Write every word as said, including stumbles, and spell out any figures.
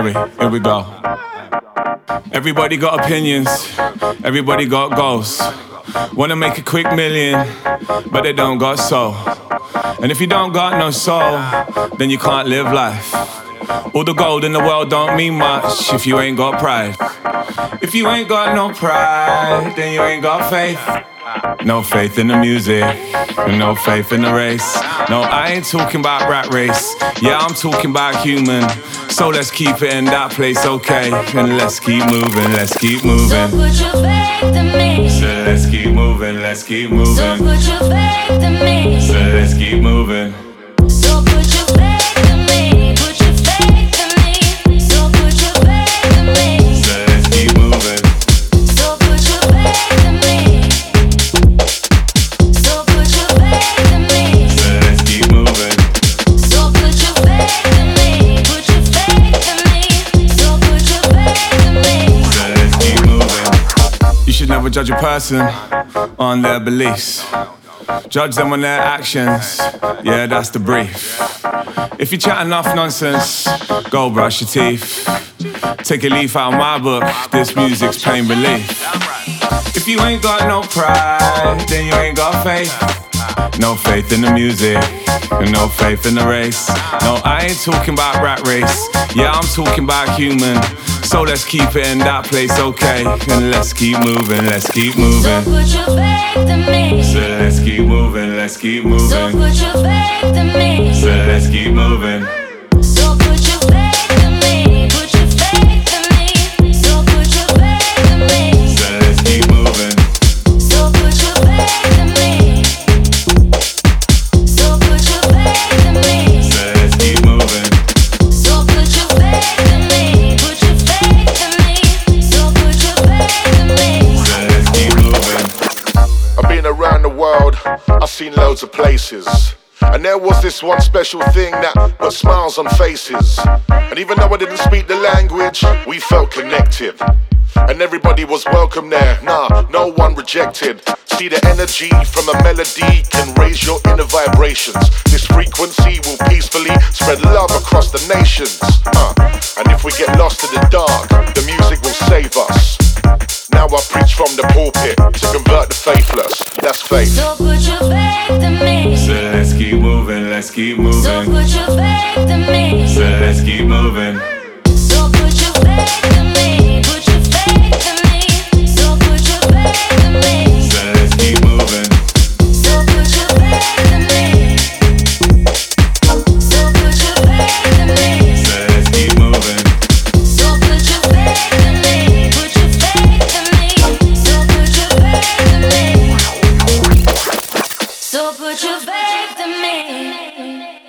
story, here we go. Everybody got opinions, everybody got goals. Wanna make a quick million, but they don't got soul. And if you don't got no soul, then you can't live life. All the gold in the world don't mean much if you ain't got pride. If you ain't got no pride, then you ain't got faith. No faith in the music, and no faith in the race. No, I ain't talking about rat race. Yeah, I'm talking about human. So let's keep it in that place, okay? And let's keep moving, let's keep moving. So put your faith in me. So let's keep moving, let's keep moving. So put your faith in me. So let's keep moving. So put your faith in me. Put your faith in me. So put your faith in me. So let's keep moving. So put your faith in me. So put your faith in me. So let's keep moving. So put your faith in me. Put your faith in me. So put your faith in me. So let's keep moving. You should never judge a person on their beliefs. Judge them on their actions. Yeah, that's the brief. If you chat enough nonsense, go brush your teeth. Take a leaf out of my book. This music's pain relief. If you ain't got no pride, then you ain't got faith. No faith in the music, and no faith in the race. No, I ain't talking about rat race. Yeah, I'm talking about human. So let's keep it in that place, okay? And let's keep moving, let's keep So moving. put your faith in me. So let's keep moving, let's keep So moving. put your faith in me. So let's keep moving. So put your faith in me. Put your faith in me. So put your faith in me. So let's keep moving. So put your faith in me. So put your faith in me. So let's keep moving. So put your faith in me. Put your faith in me. So put your faith in me. So let's keep moving. I've been around the world, I've seen loads of places. And there was this one special thing that put smiles on faces. And even though I didn't speak the language, we felt connected. And everybody was welcome there, nah, no one rejected. See, the energy from a melody can raise your inner vibrations. This frequency will peacefully spread love across the nations. uh, And if we get lost in the dark, the music will save us. Now I preach from the pulpit to convert the faithless. That's faith. So put your faith in me. So let's keep moving, let's keep So moving. put your faith in me. So let's keep moving. So put your faith in me. Put your faith in me. So put your faith in me. So let's keep moving. So put your faith in me. So put your faith in me. So let's keep moving. So put your faith in me. Put your faith in me. So put your faith in me. So put your faith in me.